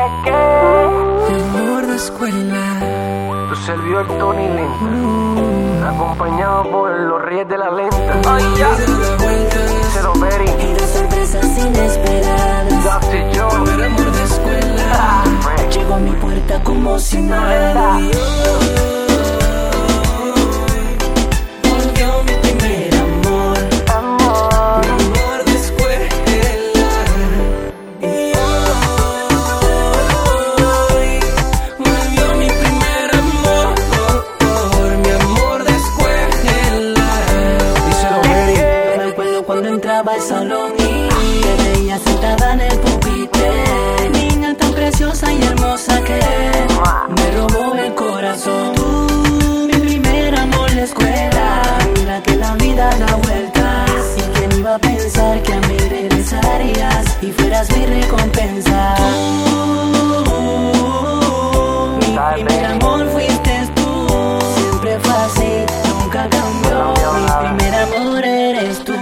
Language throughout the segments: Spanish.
Mi amor de escuela. Tu servidor Tony Lenta, acompañado por los Reyes de la Lenta. Ay, ya. Cero Berry Y de sorpresas inesperadas. Dusty Joe. Primer amor de escuela. Llegó a mi puerta como si nada. Volvió mi primer amor. Mi amor de escuela. Y hoy volvió mi primer amor. Mi amor de escuela. Díselo, Berry. Me acuerdo cuando entraba al salón y te veía sentada en el pupitre. Niña tan preciosa y hermosa que me robó el corazón. Tú, mi primer amor de escuela. Mira que la vida da vueltas. Y quién iba a pensar que a mí regresarías y fueras mi recompensa. Mi primer amor fuiste tú. Siempre fue así, nunca cambió. Mi primer amor eres tú.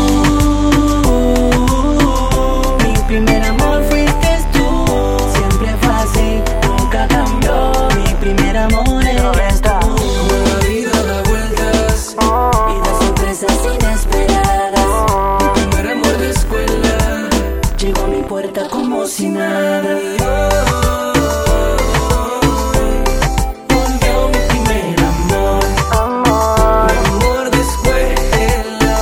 Mi primer amor fuiste tú. Siempre fue así, nunca cambió. Mi primer amor eres tú. Como la vida da vueltas y da sorpresas inesperadas. Mi primer amor de escuela llegó a mi puerta como si nada. Volvió mi primer amor. Mi amor de escuela.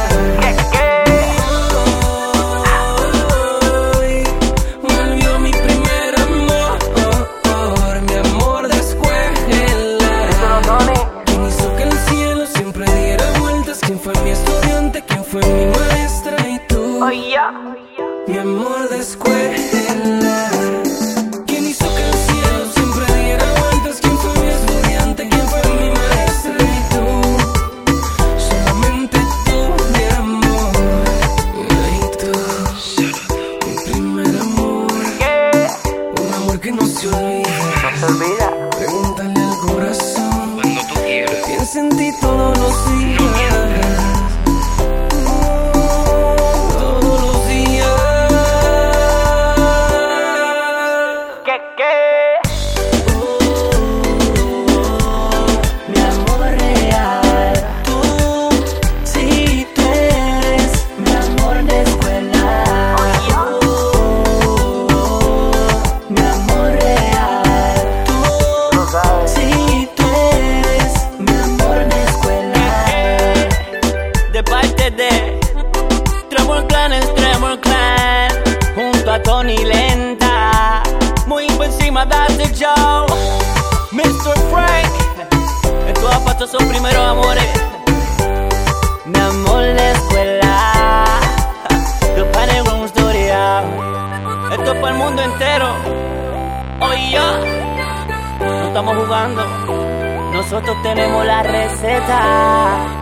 Hoy volvió mi primer amor. Mi amor de escuela. ¿Quién hizo que el cielo siempre diera vueltas? ¿Quién fue mi estudiante? ¿Quién fue mi maestra? Y tú, mi amor de escuela. ¿Quién hizo que el cielo siempre diera vueltas? ¿Quién fue mi estudiante? ¿Quién fue mi maestra? Y tú, solamente tú, mi amor. Y tú, mi primer amor. Un amor que no se olvida. No se olvida. Pregúntale al corazón. Cuando tú quieras. Piensa en ti todos los días. Todos los días. Mi amor real. Tú, sí, tú eres mi amor de escuela. Mi amor real. Tú, Lo sabes. sí, tú eres mi amor de escuela. De parte de Tremor Clan, junto a Tony Lenta, muy por encima de Joe, Mr. Frank, en todas partes son primeros amores, mi amor de escuela, los panes con historia, esto es para el mundo entero, hoy yo, no estamos jugando, nosotros tenemos la receta.